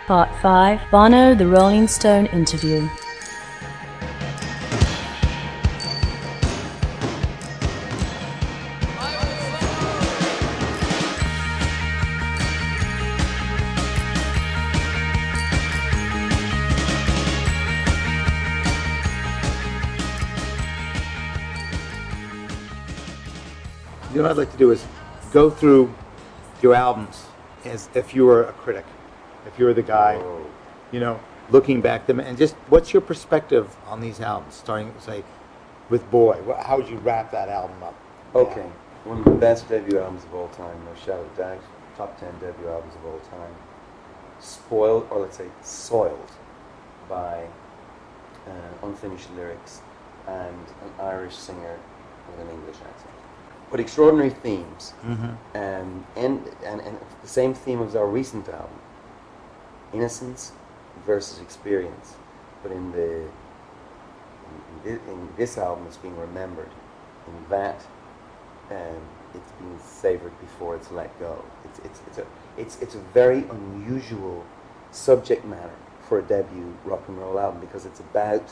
Part 5, Bono the Rolling Stone interview. You know what I'd like to do is go through your albums as if you were a critic, if you were the guy, you know, looking back them, and just what's your perspective on these albums, starting, say, with Boy? How would you wrap that album up? Okay, one of the best debut albums of all time, no shadow of doubt, top 10 debut albums of all time, spoiled, or let's say soiled, by unfinished lyrics and an Irish singer with an English accent. But extraordinary themes, and the same theme as our recent album, innocence versus experience. But in this album, it's being remembered. In that, it's being savoured before it's let go. It's a very unusual subject matter for a debut rock and roll album, because it's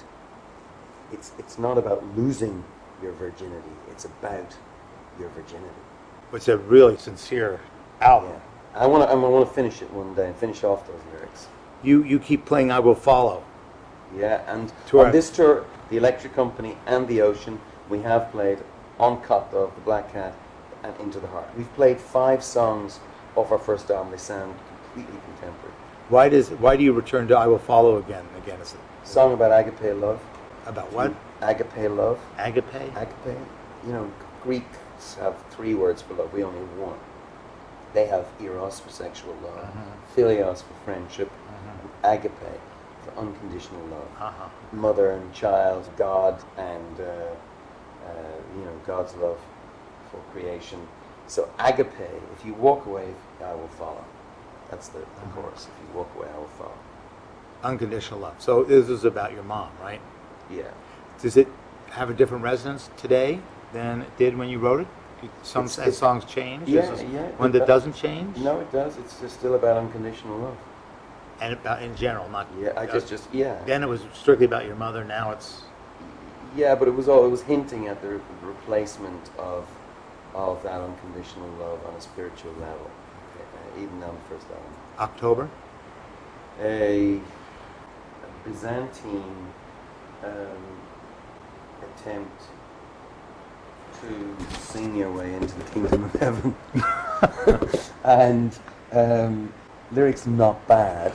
not about losing your virginity. It's about your virginity. It's a really sincere album. Yeah. I want to finish it one day and finish off those lyrics. You keep playing I Will Follow. Yeah, and Tour. On this tour, the Electric Company and the Ocean, we have played On Cop Dog, The Black Cat, and Into the Heart. We've played 5 songs off our first album. They sound completely contemporary. Why do you return to I Will Follow again? Is it Song about agape love. about what? Agape love. Agape? Agape. You know, Greeks have 3 words for love. We only have 1. They have eros for sexual love, philios for friendship, and agape for unconditional love. Mother and child, God, and God's love for creation. So agape, if you walk away, I will follow. That's the chorus. If you walk away, I will follow. Unconditional love. So this is about your mom, right? Yeah. Does it have a different resonance today than it did when you wrote it? As songs change? Yeah, When it doesn't change? No, it does. It's just still about unconditional love. And about in general, not... Yeah, yeah. Then it was strictly about your mother, now it's... Yeah, but it was hinting at the replacement of that unconditional love on a spiritual level, even on the first album. October? A Byzantine attempt to sing your way into the kingdom of heaven. And lyrics not bad.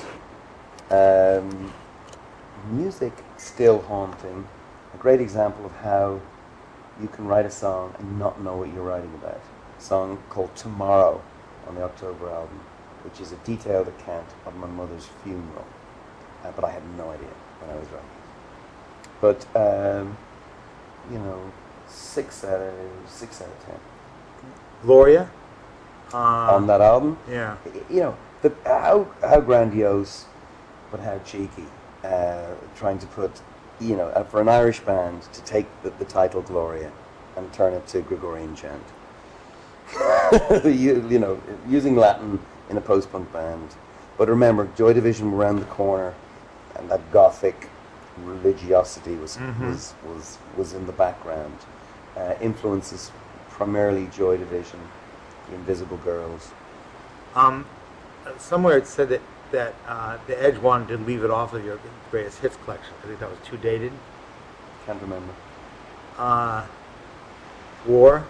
Music still haunting. A great example of how you can write a song and not know what you're writing about. A song called Tomorrow on the October album, which is a detailed account of my mother's funeral. But I had no idea when I was writing it. But, 6 out of 10. Gloria? On that album? Yeah. How grandiose, but how cheeky. Trying to put, for an Irish band to take the title Gloria and turn it to Gregorian chant. Using Latin in a post-punk band. But remember, Joy Division were around the corner, and that gothic religiosity was in the background. Influences primarily Joy Division, The Invisible Girls. Somewhere it said that the Edge wanted to leave it off of your greatest hits collection. I think that was too dated. Can't remember. War?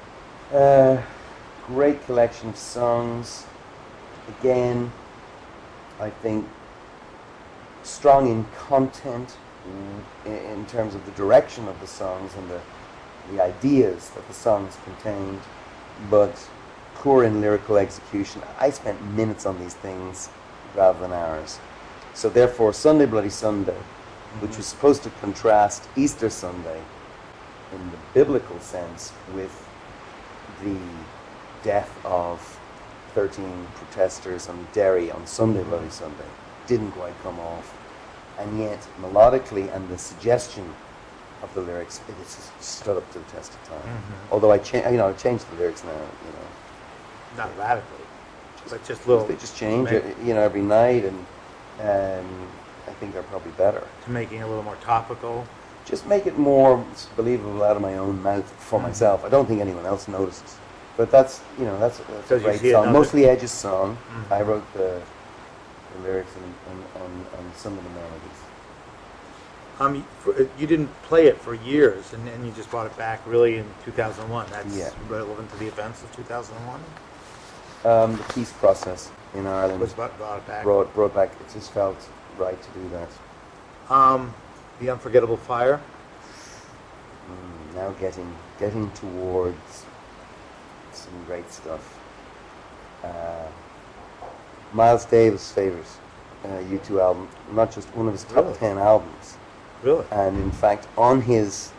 Great collection of songs. Again, I think strong in content, in terms of the direction of the songs and the ideas that the songs contained, but poor in lyrical execution. I spent minutes on these things rather than hours. So therefore, Sunday Bloody Sunday, which was supposed to contrast Easter Sunday in the biblical sense with the death of 13 protesters on Derry on Sunday Bloody Sunday, didn't quite come off. And yet, melodically and the suggestion of the lyrics, it just stood up to the test of time. Although I changed the lyrics now, Not radically, but just little. They just change, every night, and I think are probably better. To making it a little more topical. Just make it more believable out of my own mouth for myself. I don't think anyone else notices. But that's a great song. Mostly Edge's song. I wrote the lyrics and some of the melodies. You didn't play it for years, and then you just brought it back really in 2001. That's relevant to the events of 2001? The peace process in Ireland Was brought it back. brought back. It just felt right to do that. The Unforgettable Fire. Now getting towards some great stuff. Miles Davis' favorite U2 album, not just one of his top 10 albums. Really? And in fact, on his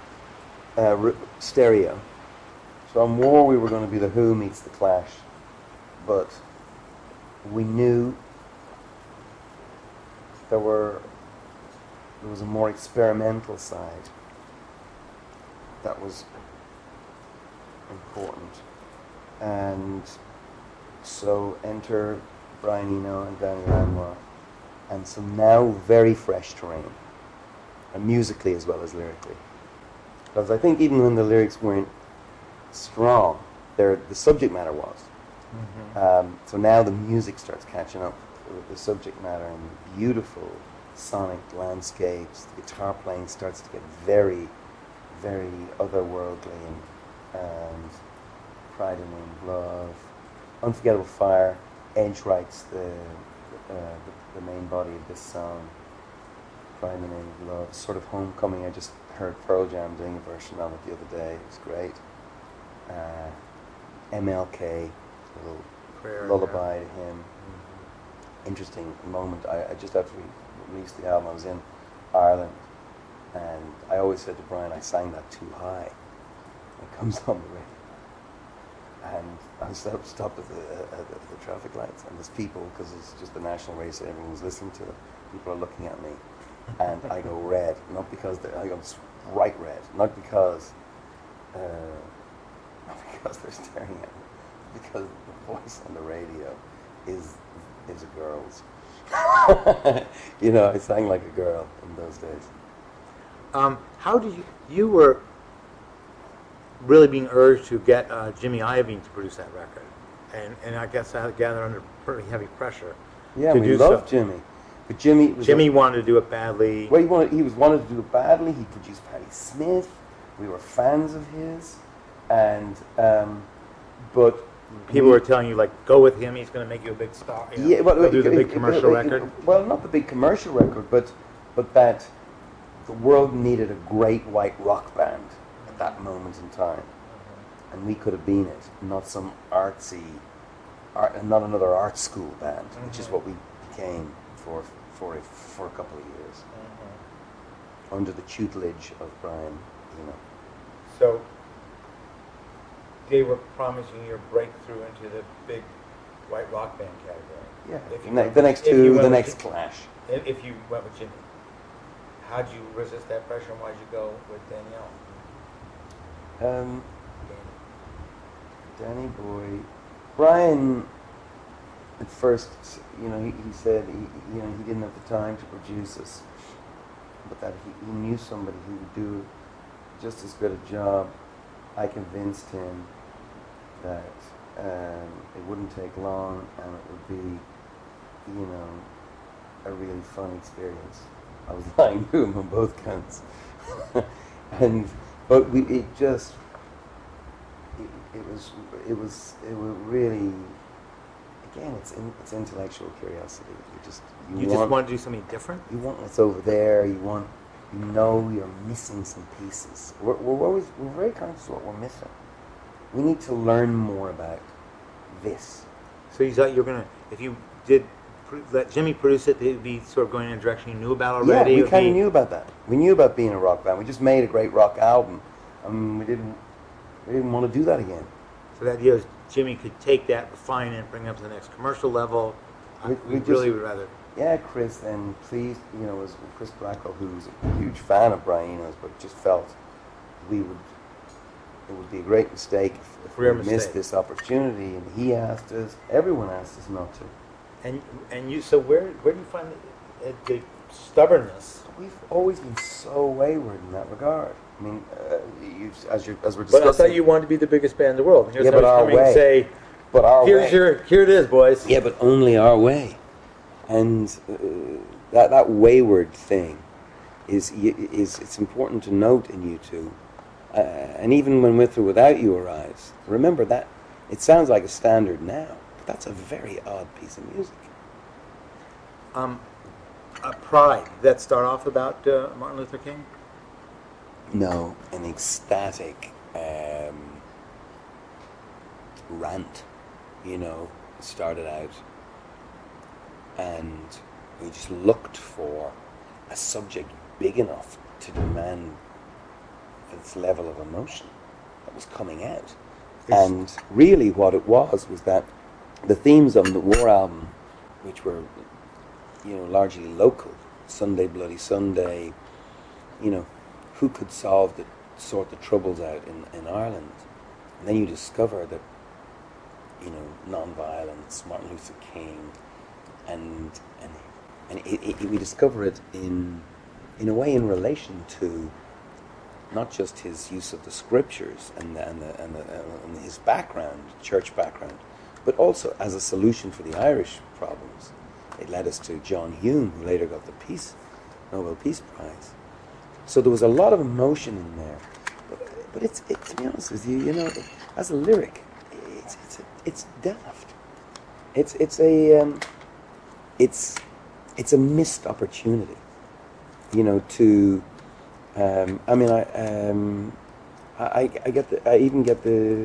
stereo. So on War, we were going to be the Who meets the Clash, but we knew there was a more experimental side that was important, and so enter Brian Eno and Danny Lanois, and some now very fresh terrain, and musically as well as lyrically. Because I think even when the lyrics weren't strong, the subject matter was. So now the music starts catching up with the subject matter, and beautiful sonic landscapes. The guitar playing starts to get very, very otherworldly, and Pride in the Name of Love, Unforgettable Fire. Edge writes the main body of this song. Pride in the Name of Love, sort of homecoming. I just heard Pearl Jam doing a version of it the other day. It was great. MLK, a little Prayer, lullaby to him. Interesting moment. I just after we released the album, I was in Ireland, and I always said to Brian, I sang that too high. It comes on the radio. And I stopped at the traffic lights, and there's people, because it's just the national race and everyone's listening to it, people are looking at me, and I go red, not because I go bright red, not because they're staring at me, because the voice on the radio is a girl's. I sang like a girl in those days. How did you were really being urged to get Jimmy Iovine to produce that record, and I guess I gather under pretty heavy pressure. Yeah, to we do loved so. Jimmy, but Jimmy wanted to do it badly. Well, he wanted to do it badly. He produced Patti Smith. We were fans of his, and but people were telling you, like, go with him. He's going to make you a big star. Yeah, well, he'll do the big commercial record. Well, not the big commercial record, but that the world needed a great white rock band at that moment in time, and we could have been it, not some artsy, not another art school band, which is what we became for a couple of years, under the tutelage of Brian. So they were promising you a breakthrough into the big white rock band category. Yeah, the next Clash. If you went with Jimmy, how'd you resist that pressure, and why'd you go with Danielle? Danny Boy, Brian. At first, he said he didn't have the time to produce us, but that he knew somebody who would do just as good a job. I convinced him that it wouldn't take long, and it would be, a really fun experience. I was lying to him on both counts, but it was really, again, it's intellectual curiosity. You just want to do something different. You want what's over there. You're missing some pieces. We're very conscious of what we're missing. We need to learn more about this. So you thought you were gonna, if you did let Jimmy produce it, it would be sort of going in a direction you knew about already. Yeah, we kind of knew about that. We knew about being a rock band. We just made a great rock album. We didn't want to do that again. So the idea is Jimmy could take that, refine it, bring it up to the next commercial level. We really would rather. Yeah, Chris, and please, was Chris Blackwell, who's a huge fan of Brian Eno's, but just felt it would be a great mistake if we missed this opportunity. And he asked us, everyone asked us not to. And you, so where do you find the stubbornness? We've always been so wayward in that regard. I mean, as we're But discussing. I thought you wanted to be the biggest band in the world. And here's Yeah, but our coming way. and say, But our here's way. here it is, boys. Yeah, but only our way. And that wayward thing is it's important to note in you two. And even when With or Without You arrives, remember that it sounds like a standard now, but that's a very odd piece of music. Pride. Did that start off about Martin Luther King? No, an ecstatic rant, started out, and we just looked for a subject big enough to demand this level of emotion that was coming out. And really what it was that the themes of the War album, which were, largely local, Sunday Bloody Sunday, who could sort the troubles out in Ireland? And then you discover that, non-violence, Martin Luther King, and we discover it in a way in relation to not just his use of the scriptures and his background, church background, but also as a solution for the Irish problems. It led us to John Hume, who later got the Nobel Peace Prize. So there was a lot of emotion in there. But it's to be honest with you, as a lyric, it's daft. It's a missed opportunity, to. I even get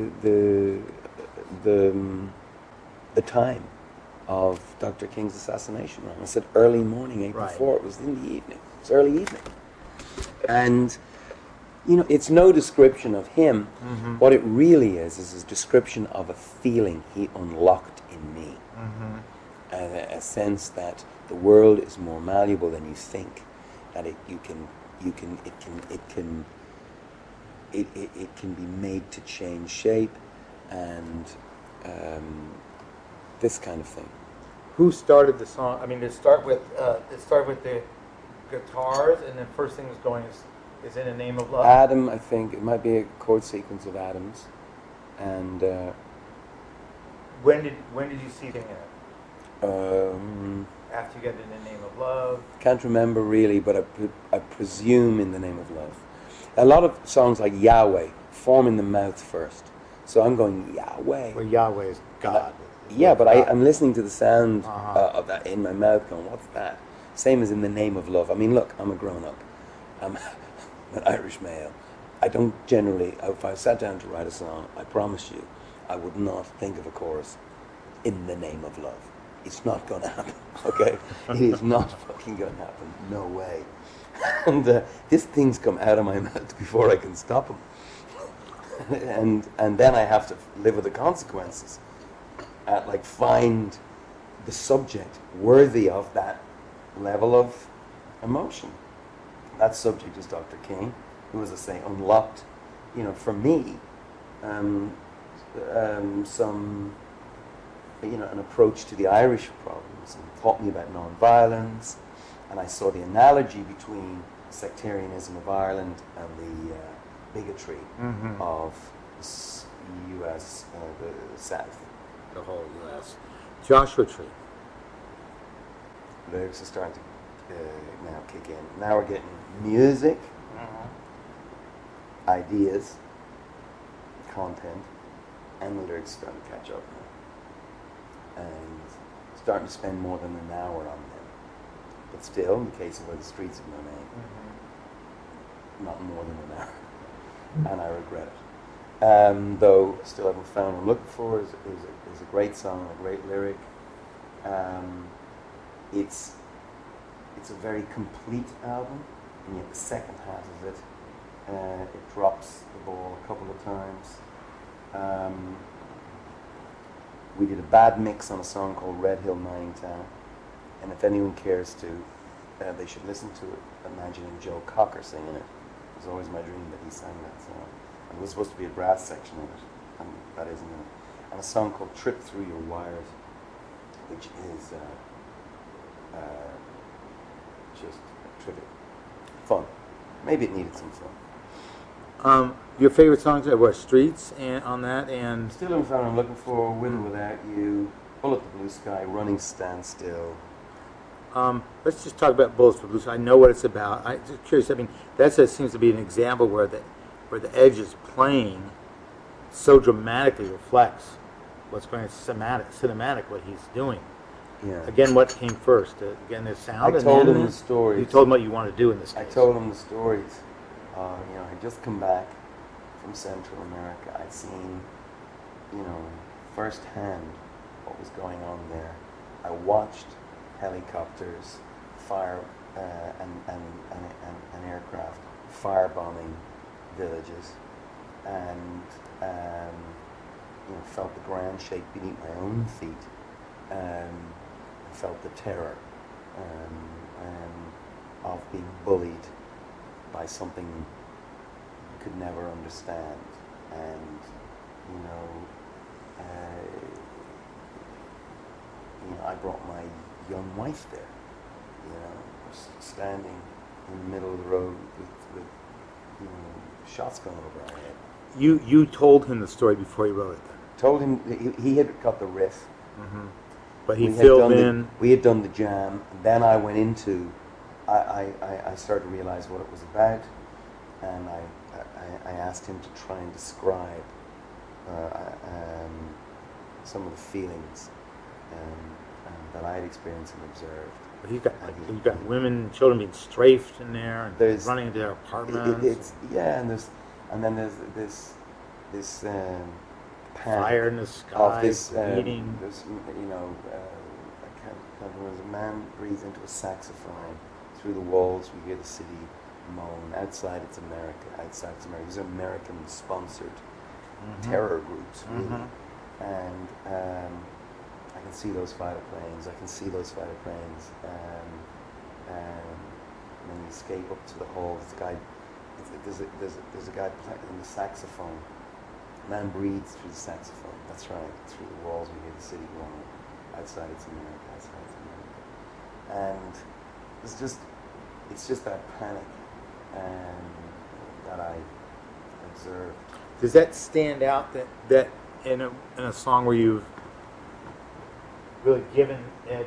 the time of Dr. King's assassination wrong. I said early morning, April 4. It was in the evening. It was early evening. And, it's no description of him. Mm-hmm. What it really is a description of a feeling he unlocked in me. Mm-hmm. A sense that the world is more malleable than you think. That it can be made to change shape, and this kind of thing. Who started the song? I mean, did it start with the guitars, and the first thing that's going is In the Name of Love? Adam, I think it might be a chord sequence of Adam's, and when did you see it? After you get In the Name of Love? Can't remember really, but I presume In the Name of Love. A lot of songs like Yahweh form in the mouth first, so I'm going Yahweh. Well, Yahweh is God. Yeah, but I'm listening to the sound of that in my mouth going, what's that? Same as In the Name of Love. I mean, look, I'm a grown-up. I'm an Irish male. I don't generally, if I sat down to write a song, I promise you, I would not think of a chorus, In the Name of Love. It's not going to happen, okay? It is not fucking going to happen. No way. And these things come out of my mouth before I can stop them. and then I have to live with the consequences. Find the subject worthy of that level of emotion. That subject is Dr. King, who, as I say, unlocked, for me, some, an approach to the Irish problems, and taught me about non-violence, and I saw the analogy between sectarianism of Ireland and the bigotry of the U.S., the South. The whole U.S. Joshua Tree. Lyrics are starting to now kick in. Now we're getting music, ideas, content, and the lyrics starting to catch up now. And starting to spend more than an hour on them. But still, in the case of Where the Streets Have No Name, not more than an hour. And I regret it. Though still haven't found what I'm looking for. Is a great song, a great lyric. It's a very complete album, and yet the second half of it, it drops the ball a couple of times. We did a bad mix on a song called Red Hill Mining Town, and if anyone cares to, they should listen to it, imagining Joe Cocker singing it. It was always my dream that he sang that song. And there was supposed to be a brass section in it, and that isn't in it. And a song called Trip Through Your Wires. which is just terrific. Fun. Maybe it needed some fun. Your favorite songs are what? Streets and on that and Still in Front, I'm Looking For, With or Without You, Bullet the Blue Sky, Running Standstill. let's just talk about Bullets for Blue Sky. I know what it's about. I'm just curious. I mean, seems to be an example where the Edge is playing so dramatically reflects what's going on. It's cinematic what he's doing. Yeah. Again, what came first? Again, the sound. I and told then him the stories. You told him what you want to do in this case. I told him the stories. I'd just come back from Central America. I'd seen, firsthand what was going on there. I watched helicopters fire and aircraft firebombing villages, and felt the ground shake beneath my own feet. Felt the terror of being bullied by something you could never understand, and I brought my young wife there. Standing in the middle of the road with shots going over our head. You told him the story before he wrote it. Then. Told him he had got the riff. Mm-hmm. But he filled in. We had done the jam, and then I went into. I started to realize what it was about, and I asked him to try and describe some of the feelings that I had experienced and observed. But you've got women and children being strafed in there and running into their apartments. And then there's this fire in the sky, of this bleeding. As a man breathes into a saxophone, through the walls we hear the city moan. Outside it's America. These are American-sponsored terror groups, really. Mm-hmm. And I can see those fighter planes. And then you escape up to the hall. There's a guy playing the saxophone. Man breathes through the saxophone. That's right. Through the walls we hear the city moan. Outside it's America. And it's just that panic that I observed. Does that stand out that in a song where you've really given Edge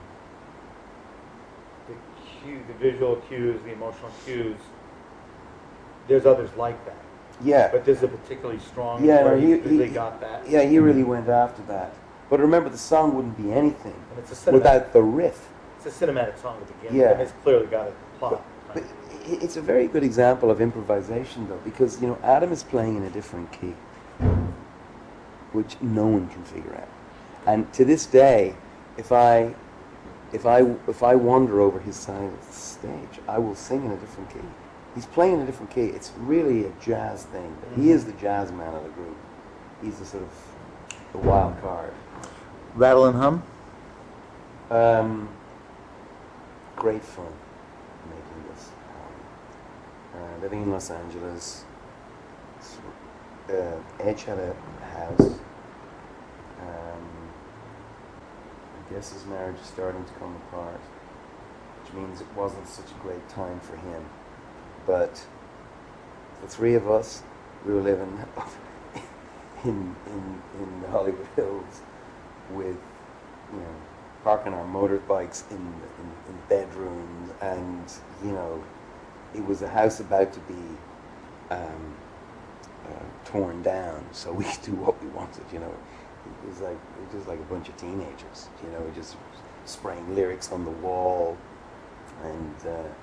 the visual cues, the emotional cues? There's others like that. Yeah. But this is a particularly strong. Yeah, where he really got that. Yeah, he really went after that. But remember, the song wouldn't be anything And without the riff. It's a cinematic song to begin with. Yeah. And it's clearly got a plot. But it's a very good example of improvisation, though, because Adam is playing in a different key, which no one can figure out. And to this day, if I wander over his side of the stage, I will sing in a different key. He's playing in a different key. It's really a jazz thing. Mm-hmm. He is the jazz man of the group. He's the sort of the wild card. Rattle and Hum? Great fun making this. Living in Los Angeles. Edge had a house. I guess his marriage is starting to come apart, which means it wasn't such a great time for him. But the three of us, we were living in the Hollywood Hills with, parking our motorbikes in bedrooms, and it was a house about to be torn down, so we could do what we wanted. It was just like a bunch of teenagers. Just spraying lyrics on the wall, and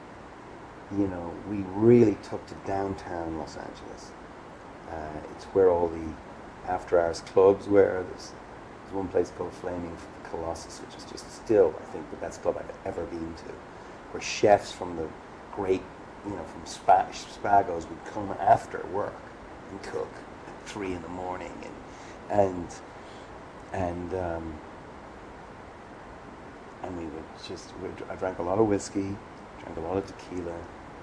we really took to downtown Los Angeles. It's where all the after-hours clubs were. There's one place called Flaming Colossus, which is just still, I think, the best club I've ever been to, where chefs from the great, from Spago's would come after work and cook at 3 in the morning, and we would I drank a lot of whiskey, drank a lot of tequila,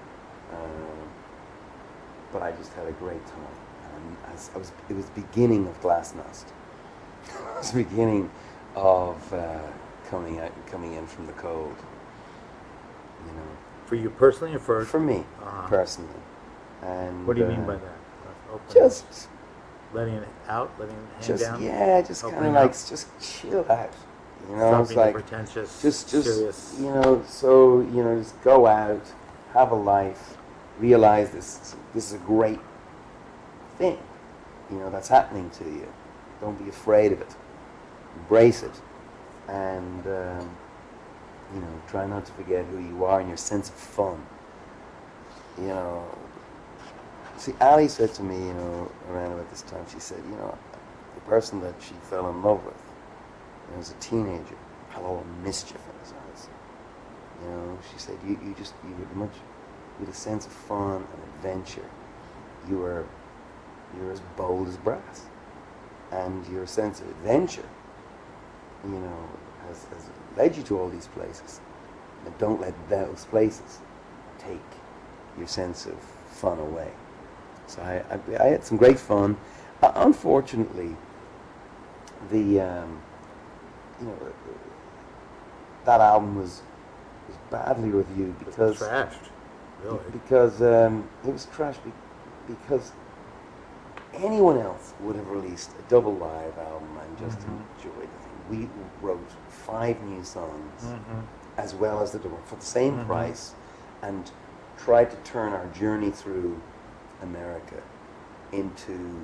but I just had a great time. And it was the beginning of Glasnost. It was the beginning of coming out, coming in from the cold. You know, For you personally, or for me Uh-huh. personally. And What do you mean by that? Open, just letting it out, letting it hang just down. yeah, just kind of Opening like up. just chill out. You know, Stop it's being like pretentious, just serious. you know, so you know, just go out, have a life, realize this is a great thing, you know, that's happening to you. Don't be afraid of it. Embrace it, and you know, try not to forget who you are and your sense of fun. You know, see, Ali said to me, you know, around about this time, she said, you know, the person that she fell in love with when as a teenager had all the mischief in his eyes. You know, she said, you had a sense of fun and adventure. You're as bold as brass. And your sense of adventure, you know, has led you to all these places. And don't let those places take your sense of fun away. So I had some great fun. Unfortunately, you know, that album was badly reviewed It was because trashed, really. it was trashed because anyone else would have released a double live album and just enjoyed the thing. We wrote 5 new songs as well as the double for the same price, and tried to turn our journey through America into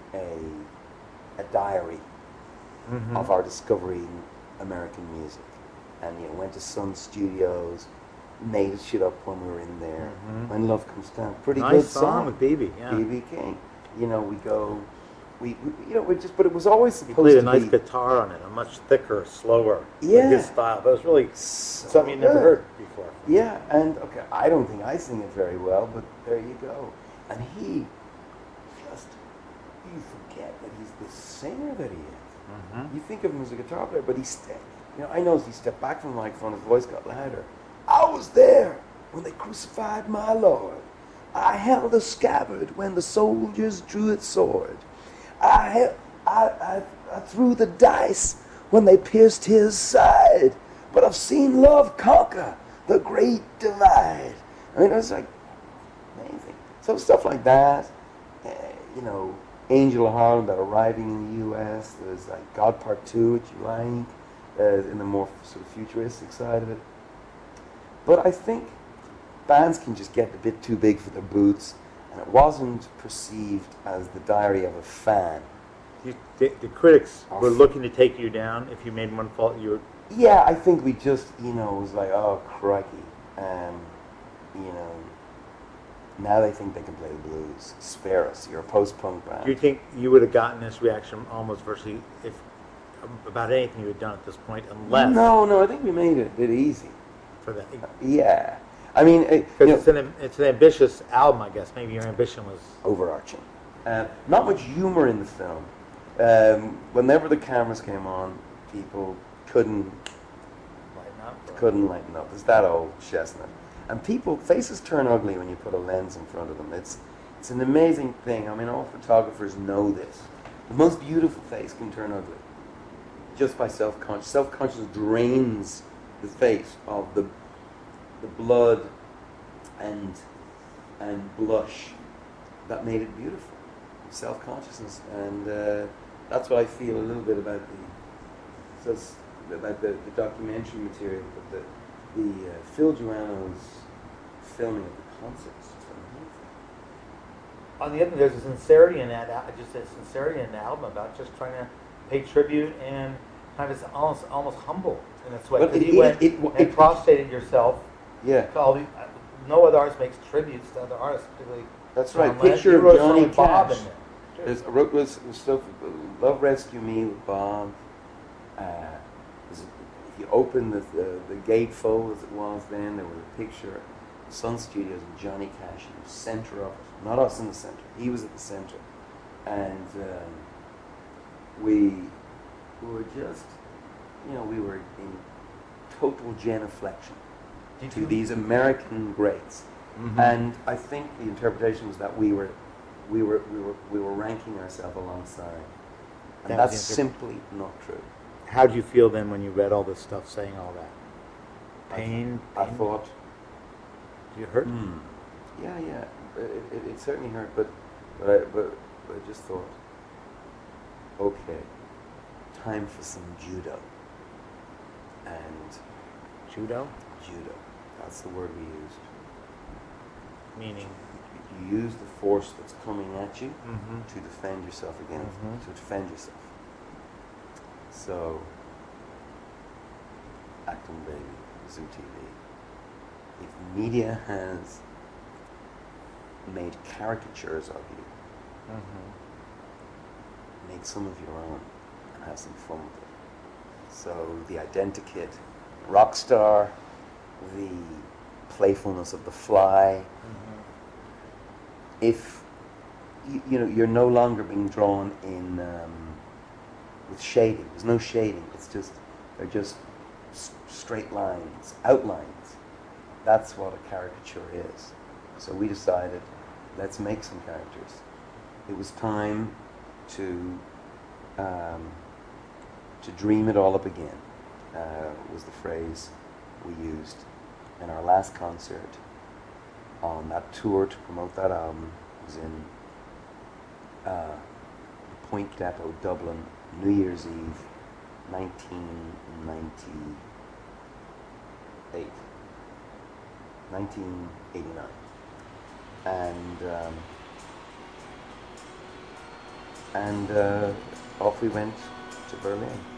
a diary of our discovering American music. And you know, went to Sun Studios, made shit up when we were in there. When Love Comes Down, pretty Nice good song with BB, yeah. BB King. You know, we you know, but it was always He supposed played a to nice be guitar on it, a much thicker, slower, Yeah. his style. But it was really so something you never good. heard before. Yeah, and okay, I don't think I sing it very well, but there you go. And you forget that he's the singer that he is. You think of him as a guitar player, but you know, I know as he stepped back from the microphone, his voice got louder. I was there when they crucified my Lord. I held a scabbard when the soldiers drew its sword. I threw the dice when they pierced his side. But I've seen love conquer the great divide. I mean, it was like amazing. So stuff like that. You know, Angel of Harlem, about arriving in the U.S. There's like God Part 2, which you like, in the more sort of futuristic side of it. But I think bands can just get a bit too big for their boots, and it wasn't perceived as the diary of a fan. The critics were looking to take you down. If you made one fault, you were... Yeah, I think we just, you know, it was like, oh, crikey. You know, now they think they can play the blues. Spare us. You're a post-punk band. Do you think you would have gotten this reaction almost virtually about anything you had done at this point, unless... No, I think we made it a bit easy. For that. Yeah. I mean... Because it's an ambitious album, I guess. Maybe your ambition was... overarching. Not much humor in the film. Whenever the cameras came on, people couldn't lighten up. It's that old chestnut. And faces turn ugly when you put a lens in front of them. It's an amazing thing. I mean, all photographers know this. The most beautiful face can turn ugly just by self-conscious. Self-consciousness drains the face of the blood and blush that made it beautiful. Self-consciousness, and that's what I feel a little bit about the documentary material, but the Phil Joanno's filming of the concerts. On the other hand, there's a sincerity in that, just a sincerity in the album about just trying to pay tribute and kind of almost humble in its way. Because you went and prostrated yourself. Yeah. To all no other artist makes tributes to other artists, particularly. That's right. John Lennon. Picture You of wrote Johnny something with Bob Cash. in there. I wrote was stuff, Love Rescue Me with Bob. If you open the gatefold as it was then, there was a picture of Sun Studios and Johnny Cash in the center of it. Not us in the center. He was at the center. And we were just, you know, we were in total genuflection to these American greats. And I think the interpretation was that we were ranking ourselves alongside, and that's simply not true. How'd you feel then when you read all this stuff saying all that? Pain? I thought, Did you hurt? yeah, it certainly hurt, but I just thought, okay, time for some judo. And Judo? judo, that's the word we used. Meaning? You use the force that's coming at you Mm-hmm. to defend yourself against, Mhm. to defend yourself. So, Acton Baby, Zoo TV. If media has made caricatures of you, Mm-hmm. make some of your own and have some fun with it. So the identikit rock star, the playfulness of the fly. Mm-hmm. If you know, you're no longer being drawn in with shading. There's no shading. It's just they're just straight lines, outlines. That's what a caricature is. So we decided, let's make some characters. It was time to dream it all up again. Was the phrase we used in our last concert on that tour to promote that album. It was in Point Depot, Dublin, New Year's Eve, 1998. 1989. And off we went to Berlin.